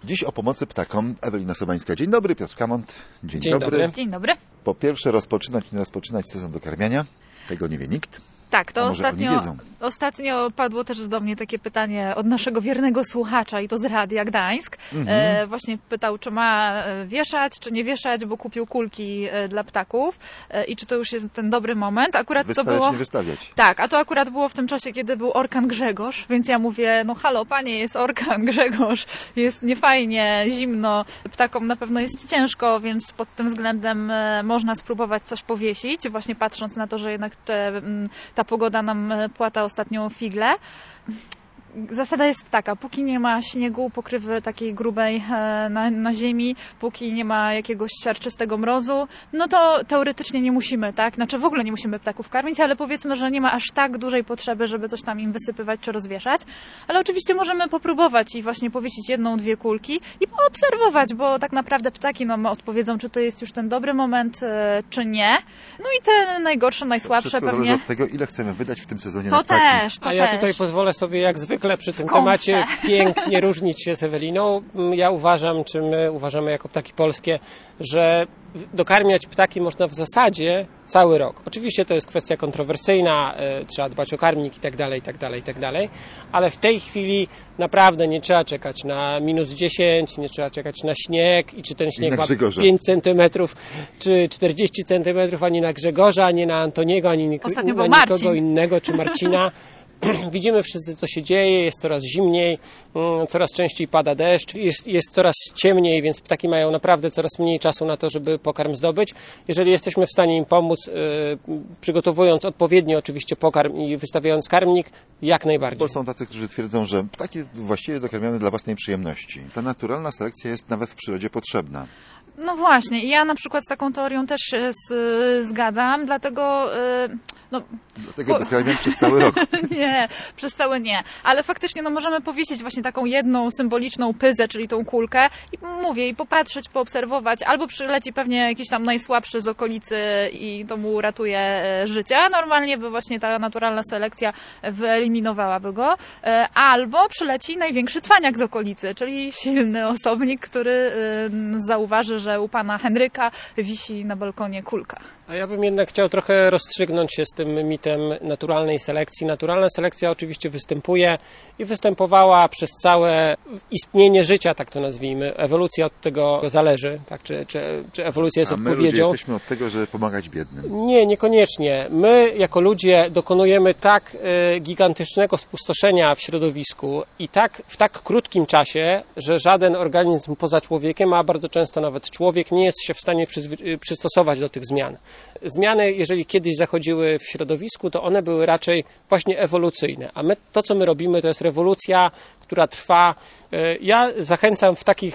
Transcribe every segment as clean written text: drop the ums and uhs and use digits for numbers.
Dziś o pomocy ptakom Ewelina Sobańska. Dzień dobry, Piotr Kamont. Dzień dobry. Dzień dobry. Po pierwsze nie rozpoczynać sezon dokarmiania. Tego nie wie nikt. Tak, to ostatnio padło też do mnie takie pytanie od naszego wiernego słuchacza i to z Radia Gdańsk. Właśnie pytał, czy ma wieszać, czy nie wieszać, bo kupił kulki dla ptaków i czy to już jest ten dobry moment. Akurat wystawiać, to było... nie wystawiać. Tak, a to akurat było w tym czasie, kiedy był orkan Grzegorz, więc ja mówię, no halo panie, jest orkan Grzegorz, jest niefajnie, zimno, ptakom na pewno jest ciężko, więc pod tym względem można spróbować coś powiesić, właśnie patrząc na to, że jednak ta pogoda nam płata ostatnio figle. Zasada jest taka, póki nie ma śniegu, pokrywy takiej grubej na ziemi, póki nie ma jakiegoś siarczystego mrozu, no to teoretycznie nie musimy, tak? Znaczy w ogóle nie musimy ptaków karmić, ale powiedzmy, że nie ma aż tak dużej potrzeby, żeby coś tam im wysypywać czy rozwieszać. Ale oczywiście możemy popróbować i właśnie powiesić 1-2 kulki i poobserwować, bo tak naprawdę ptaki nam odpowiedzą, czy to jest już ten dobry moment, czy nie. No i te najgorsze, najsłabsze wszystko pewnie... zależy od tego, ile chcemy wydać w tym sezonie na ptaki. To ja tutaj pozwolę sobie jak zwykle przy tym temacie pięknie różnić się z Eweliną. Ja uważam, czy my uważamy jako Ptaki Polskie, że dokarmiać ptaki można w zasadzie cały rok. Oczywiście to jest kwestia kontrowersyjna, trzeba dbać o karmnik i tak dalej, ale w tej chwili naprawdę nie trzeba czekać na -10, nie trzeba czekać na śnieg i czy ten śnieg ma 5 cm czy 40 cm, ani na Grzegorza, ani na Antoniego, ani na nikogo innego, czy Marcina. Widzimy wszyscy, co się dzieje, jest coraz zimniej, coraz częściej pada deszcz, jest coraz ciemniej, więc ptaki mają naprawdę coraz mniej czasu na to, żeby pokarm zdobyć. Jeżeli jesteśmy w stanie im pomóc, przygotowując odpowiednio oczywiście pokarm i wystawiając karmnik, jak najbardziej. Bo są tacy, którzy twierdzą, że ptaki właściwie dokarmiamy dla własnej przyjemności. Ta naturalna selekcja jest nawet w przyrodzie potrzebna. No właśnie, ja na przykład z taką teorią też się zgadzam, dlatego... Dlatego dokarmiam przez cały rok. Nie, przez cały nie. Ale faktycznie możemy powiesić właśnie taką jedną symboliczną pyzę, czyli tą kulkę i popatrzeć, poobserwować. Albo przyleci pewnie jakiś tam najsłabszy z okolicy i to mu uratuje życie, a normalnie by właśnie ta naturalna selekcja wyeliminowałaby go. Albo przyleci największy cwaniak z okolicy, czyli silny osobnik, który zauważy, że u pana Henryka wisi na balkonie kulka. A ja bym jednak chciał trochę rozstrzygnąć się z tym mitem naturalnej selekcji. Naturalna selekcja oczywiście występuje i występowała przez całe istnienie życia, tak to nazwijmy. Ewolucja od tego zależy, tak? Czy ewolucja jest odpowiedzią. A my ludzie jesteśmy od tego, żeby pomagać biednym. Nie, niekoniecznie. My jako ludzie dokonujemy tak gigantycznego spustoszenia w środowisku i w tak krótkim czasie, że żaden organizm poza człowiekiem, a bardzo często nawet człowiek, nie jest się w stanie przystosować do tych zmian. Zmiany, jeżeli kiedyś zachodziły w środowisku, to one były raczej właśnie ewolucyjne, a to, co my robimy, to jest rewolucja, która trwa. Ja zachęcam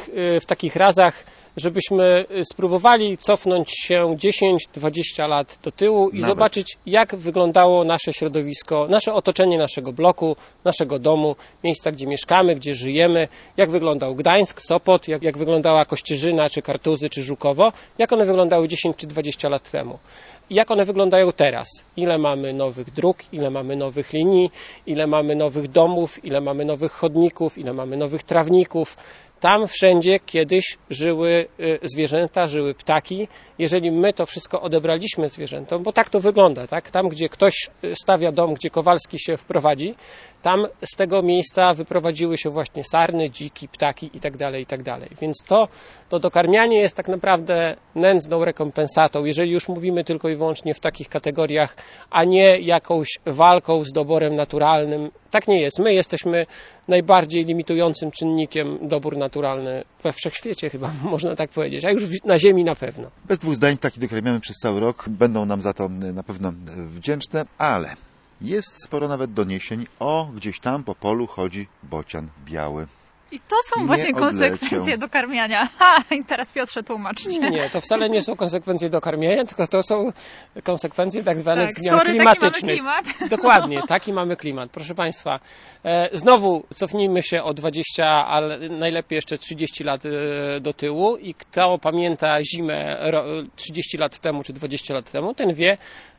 w takich razach, żebyśmy spróbowali cofnąć się 10-20 lat do tyłu i zobaczyć, jak wyglądało nasze środowisko, nasze otoczenie naszego bloku, naszego domu, miejsca, gdzie mieszkamy, gdzie żyjemy, jak wyglądał Gdańsk, Sopot, jak wyglądała Kościerzyna, czy Kartuzy, czy Żukowo, jak one wyglądały 10 czy 20 lat temu. I jak one wyglądają teraz? Ile mamy nowych dróg, ile mamy nowych linii, ile mamy nowych domów, ile mamy nowych chodników, ile mamy nowych trawników. Tam wszędzie kiedyś żyły zwierzęta, żyły ptaki. Jeżeli my to wszystko odebraliśmy zwierzętom, bo tak to wygląda, tak? Tam, gdzie ktoś stawia dom, gdzie Kowalski się wprowadzi, tam z tego miejsca wyprowadziły się właśnie sarny, dziki, ptaki itd., itd. Więc to dokarmianie jest tak naprawdę nędzną rekompensatą, jeżeli już mówimy tylko i wyłącznie w takich kategoriach, a nie jakąś walką z doborem naturalnym. Tak nie jest. My jesteśmy najbardziej limitującym czynnikiem dobór naturalny we wszechświecie chyba, można tak powiedzieć, a już na Ziemi na pewno. Bez dwóch zdań ptaki dokarmiamy przez cały rok, będą nam za to na pewno wdzięczne, ale jest sporo nawet doniesień gdzieś tam po polu chodzi bocian biały. I to są właśnie konsekwencje dokarmiania. I teraz Piotrze tłumacz. Nie, to wcale nie są konsekwencje dokarmiania, tylko to są konsekwencje tak zwanych zmian klimatycznych. Taki mamy klimat. Dokładnie, taki mamy klimat. Proszę Państwa, znowu cofnijmy się o 20, ale najlepiej jeszcze 30 lat do tyłu i kto pamięta zimę 30 lat temu czy 20 lat temu, ten wie,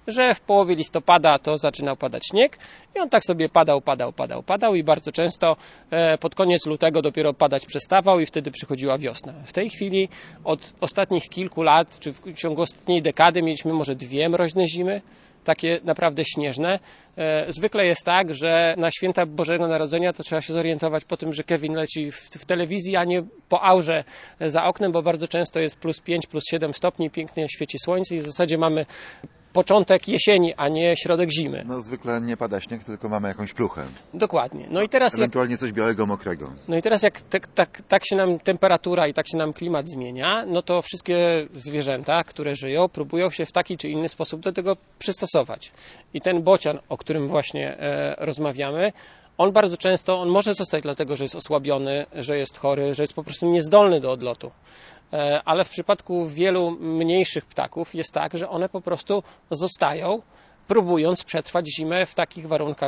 że w połowie listopada to zaczynał padać śnieg i on tak sobie padał i bardzo często pod koniec lutego dopiero padać przestawał i wtedy przychodziła wiosna. W tej chwili od ostatnich kilku lat, czy w ciągu ostatniej dekady mieliśmy może 2 mroźne zimy, takie naprawdę śnieżne. Zwykle jest tak, że na święta Bożego Narodzenia to trzeba się zorientować po tym, że Kevin leci w telewizji, a nie po aurze za oknem, bo bardzo często jest +5, +7 stopni, pięknie świeci słońce i w zasadzie mamy początek jesieni, a nie środek zimy. No zwykle nie pada śnieg, tylko mamy jakąś pluchę. Dokładnie. No i teraz ewentualnie coś białego, mokrego. No i teraz jak tak się nam temperatura i tak się nam klimat zmienia, no to wszystkie zwierzęta, które żyją, próbują się w taki czy inny sposób do tego przystosować. I ten bocian, o którym właśnie rozmawiamy, on bardzo często, on może zostać dlatego, że jest osłabiony, że jest chory, że jest po prostu niezdolny do odlotu. Ale w przypadku wielu mniejszych ptaków jest tak, że one po prostu zostają, próbując przetrwać zimę w takich warunkach,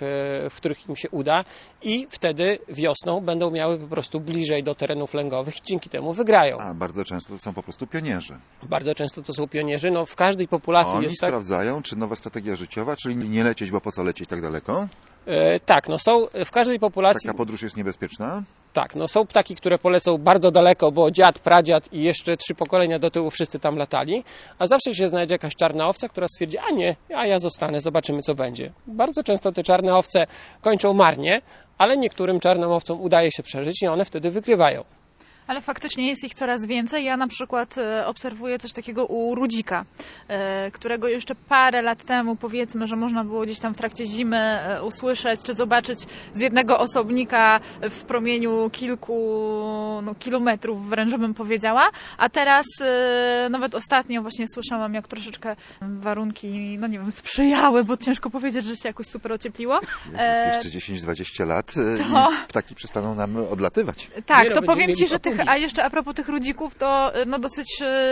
w których im się uda i wtedy wiosną będą miały po prostu bliżej do terenów lęgowych i dzięki temu wygrają. A bardzo często to są po prostu pionierzy. Bardzo często to są pionierzy. No, w każdej populacji Oni jest tak. sprawdzają, czy nowa strategia życiowa, czyli nie lecieć, bo po co lecieć tak daleko? Tak, no są w każdej populacji. Taka podróż jest niebezpieczna? Tak, no są ptaki, które polecą bardzo daleko, bo dziad, pradziad i jeszcze 3 pokolenia do tyłu wszyscy tam latali, a zawsze się znajdzie jakaś czarna owca, która stwierdzi, a nie, a ja zostanę, zobaczymy co będzie. Bardzo często te czarne owce kończą marnie, ale niektórym czarnym owcom udaje się przeżyć i one wtedy wygrywają. Ale faktycznie jest ich coraz więcej. Ja na przykład obserwuję coś takiego u rudzika, którego jeszcze parę lat temu, powiedzmy, że można było gdzieś tam w trakcie zimy usłyszeć czy zobaczyć z jednego osobnika w promieniu kilku kilometrów, wręcz bym powiedziała. A teraz nawet ostatnio właśnie słyszałam, jak troszeczkę warunki, no nie wiem, sprzyjały, bo ciężko powiedzieć, że się jakoś super ociepliło. Jest jeszcze 10-20 lat i ptaki przestaną nam odlatywać. Tak, to powiem Ci, że a jeszcze a propos tych rudzików, to dosyć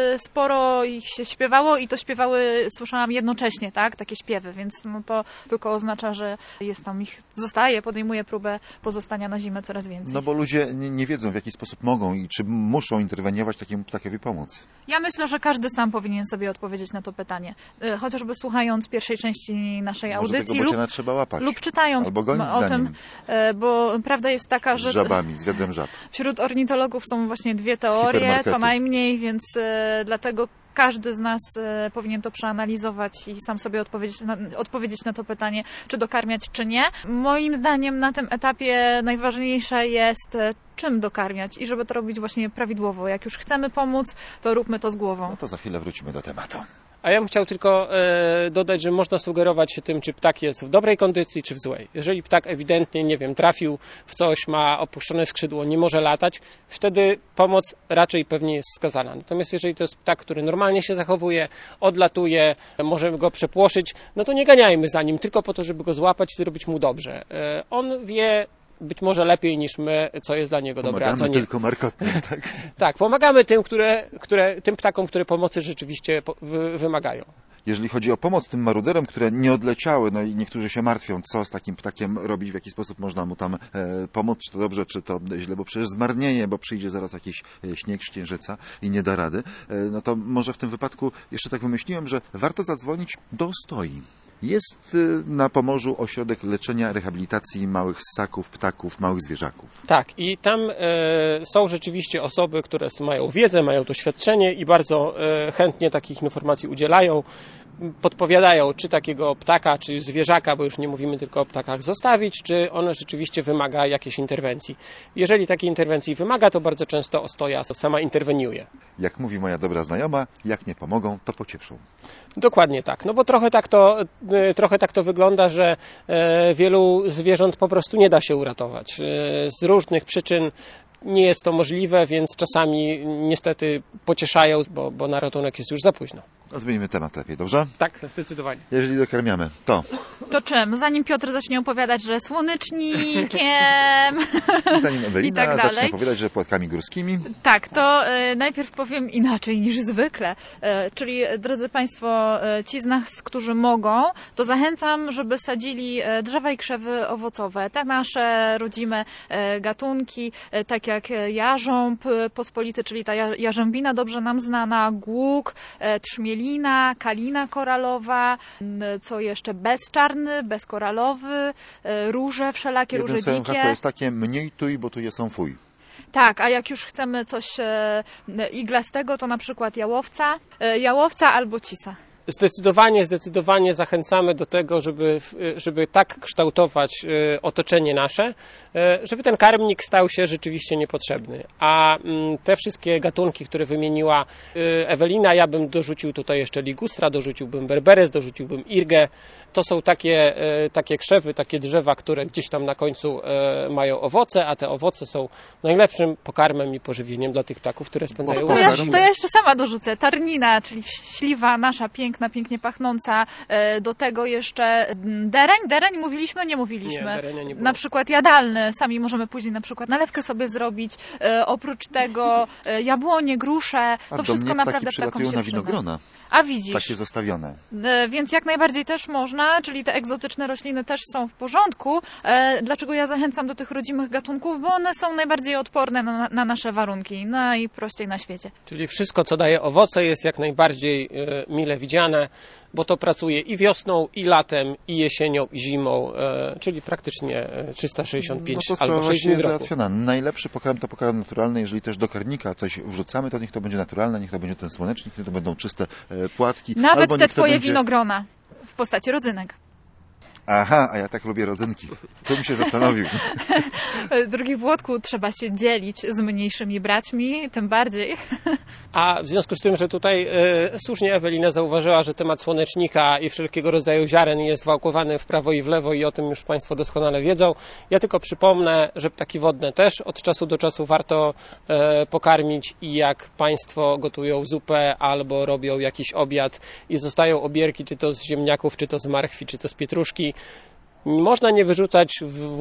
sporo ich się śpiewało i to słyszałam jednocześnie, tak, takie śpiewy, więc to tylko oznacza, że jest tam ich, podejmuje próbę pozostania na zimę coraz więcej. No bo ludzie nie wiedzą, w jaki sposób mogą i czy muszą interweniować takiemu ptakowi pomóc. Ja myślę, że każdy sam powinien sobie odpowiedzieć na to pytanie. Chociażby słuchając pierwszej części naszej audycji. Tego bociana trzeba łapać. Lub czytając albo gonić o tym, bo prawda jest taka, że z żabami, z wiadrem żab. Wśród ornitologów są właśnie 2 teorie, co najmniej, więc dlatego każdy z nas powinien to przeanalizować i sam sobie odpowiedzieć na to pytanie, czy dokarmiać, czy nie. Moim zdaniem na tym etapie najważniejsze jest, czym dokarmiać i żeby to robić właśnie prawidłowo. Jak już chcemy pomóc, to róbmy to z głową. No to za chwilę wrócimy do tematu. A ja bym chciał tylko dodać, że można sugerować się tym, czy ptak jest w dobrej kondycji, czy w złej. Jeżeli ptak ewidentnie, nie wiem, trafił w coś, ma opuszczone skrzydło, nie może latać, wtedy pomoc raczej pewnie jest wskazana. Natomiast jeżeli to jest ptak, który normalnie się zachowuje, odlatuje, możemy go przepłoszyć, no to nie ganiajmy za nim tylko po to, żeby go złapać i zrobić mu dobrze. On wie być może lepiej niż my, co jest dla niego dobre, a co nie. Tylko markotnie, tak? Tak, pomagamy tym ptakom, które pomocy rzeczywiście wymagają. Jeżeli chodzi o pomoc tym maruderom, które nie odleciały, no i niektórzy się martwią, co z takim ptakiem robić, w jaki sposób można mu tam pomóc, czy to dobrze, czy to źle, bo przecież zmarnieje, bo przyjdzie zaraz jakiś śnieg, księżyca i nie da rady, no to może w tym wypadku jeszcze tak wymyśliłem, że warto zadzwonić do Stoi. Jest na Pomorzu ośrodek leczenia, rehabilitacji małych ssaków, ptaków, małych zwierzaków. Tak, i tam są rzeczywiście osoby, które mają wiedzę, mają doświadczenie i bardzo chętnie takich informacji udzielają. Podpowiadają, czy takiego ptaka, czy zwierzaka, bo już nie mówimy tylko o ptakach, zostawić, czy ono rzeczywiście wymaga jakiejś interwencji. Jeżeli takiej interwencji wymaga, to bardzo często Ostoja sama interweniuje. Jak mówi moja dobra znajoma, jak nie pomogą, to pocieszą. Dokładnie tak, no bo trochę tak to wygląda, że wielu zwierząt po prostu nie da się uratować. Z różnych przyczyn nie jest to możliwe, więc czasami niestety pocieszają, bo na ratunek jest już za późno. No, zmienimy temat lepiej, dobrze? Tak, zdecydowanie. Jeżeli dokarmiamy, to... To czym? Zanim Piotr zacznie opowiadać, że słonecznikiem... I zanim Ewelina tak zacznie opowiadać, że płatkami górskimi... Tak, to najpierw powiem inaczej niż zwykle. Czyli, drodzy Państwo, ci z nas, którzy mogą, to zachęcam, żeby sadzili drzewa i krzewy owocowe. Te nasze rodzime gatunki, tak jak jarząb pospolity, czyli ta jarzębina dobrze nam znana, głuk, trzmielina, Ewelina, kalina koralowa, co jeszcze bezczarny, bezkoralowy, róże wszelakie, Jednym róże słowem dzikie. hasło jest takie: mniej tuj, bo tu je są fuj. Tak, a jak już chcemy coś iglastego, to na przykład jałowca albo cisa. Zdecydowanie zachęcamy do tego, żeby tak kształtować otoczenie nasze, żeby ten karmnik stał się rzeczywiście niepotrzebny. A te wszystkie gatunki, które wymieniła Ewelina, ja bym dorzucił tutaj jeszcze ligustra, dorzuciłbym berberes, dorzuciłbym irgę. To są takie krzewy, takie drzewa, które gdzieś tam na końcu mają owoce, a te owoce są najlepszym pokarmem i pożywieniem dla tych ptaków, które spędzają To Pokarm. ja jeszcze sama dorzucę. Tarnina, czyli śliwa nasza piękna, pięknie pachnąca. Do tego jeszcze dereń. Dereń mówiliśmy? Nie mówiliśmy. Nie, derenia nie było. Na przykład jadalny. Sami możemy później na przykład nalewkę sobie zrobić. Oprócz tego jabłonie, grusze. A To do wszystko mnie naprawdę ptaki ptakom przylatują się na przyda. winogrona, A widzisz. takie zostawione. Więc jak najbardziej też można, czyli te egzotyczne rośliny też są w porządku. Dlaczego ja zachęcam do tych rodzimych gatunków? Bo one są najbardziej odporne na nasze warunki, najprościej na świecie. Czyli wszystko, co daje owoce, jest jak najbardziej mile widziane, bo to pracuje i wiosną, i latem, i jesienią, i zimą, czyli praktycznie 365 No to albo sprawa 6 jest dni w roku. załatwiona. Najlepszy pokarm to pokarm naturalny. Jeżeli też do karnika coś wrzucamy, to niech to będzie naturalne, niech to będzie ten słonecznik, niech to będą czyste płatki. Nawet albo te niech to twoje będzie... winogrona w postaci rodzynek. Aha, a ja tak lubię rodzynki. Tu bym się zastanowił. Drogi Włodku, trzeba się dzielić z mniejszymi braćmi, tym bardziej. A w związku z tym, że tutaj słusznie Ewelina zauważyła, że temat słonecznika i wszelkiego rodzaju ziaren jest wałkowany w prawo i w lewo i o tym już Państwo doskonale wiedzą. Ja tylko przypomnę, że ptaki wodne też od czasu do czasu warto pokarmić i jak Państwo gotują zupę albo robią jakiś obiad i zostają obierki, czy to z ziemniaków, czy to z marchwi, czy to z pietruszki, można nie wyrzucać,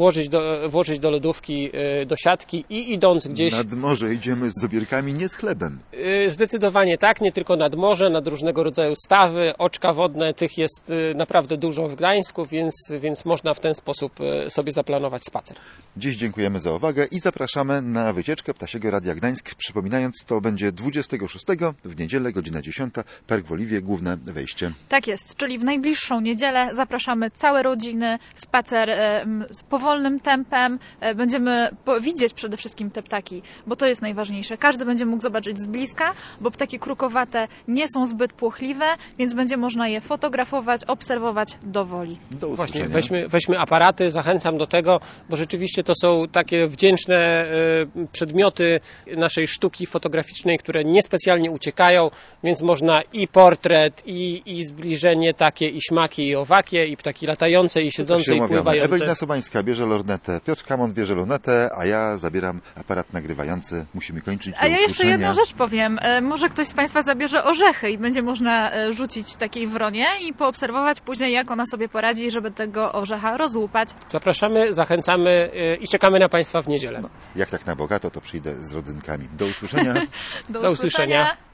włożyć do lodówki, do siatki i idąc gdzieś... Nad morze idziemy z obierkami, nie z chlebem. Zdecydowanie tak, nie tylko nad morze, nad różnego rodzaju stawy, oczka wodne, tych jest naprawdę dużo w Gdańsku, więc można w ten sposób sobie zaplanować spacer. Dziś dziękujemy za uwagę i zapraszamy na wycieczkę Ptasiego Radia Gdańsk. Przypominając, to będzie 26 w niedzielę, godzina 10, Park w Oliwie, główne wejście. Tak jest, czyli w najbliższą niedzielę zapraszamy całe rodziny, spacer z powolnym tempem. Będziemy widzieć przede wszystkim te ptaki, bo to jest najważniejsze. Każdy będzie mógł zobaczyć z bliska, bo ptaki krukowate nie są zbyt płochliwe, więc będzie można je fotografować, obserwować do woli. Do usłyszenia. Właśnie weźmy aparaty, zachęcam do tego, bo rzeczywiście to są takie wdzięczne przedmioty naszej sztuki fotograficznej, które niespecjalnie uciekają, więc można i portret, i zbliżenie takie, i śmaki, i owakie, i ptaki latające, i siedzące, i pływające. Ewelina Sobańska bierze lornetę, Piotr Kamon bierze lunetę, a ja zabieram aparat nagrywający. Musimy kończyć. A ja jeszcze jedną rzecz powiem. Może ktoś z Państwa zabierze orzechy i będzie można rzucić takiej wronie i poobserwować później, jak ona sobie poradzi, żeby tego orzecha rozłupać. Zapraszamy, zachęcamy i czekamy na Państwa w niedzielę. No, jak tak na bogato, to przyjdę z rodzynkami. Do usłyszenia. Do usłyszenia.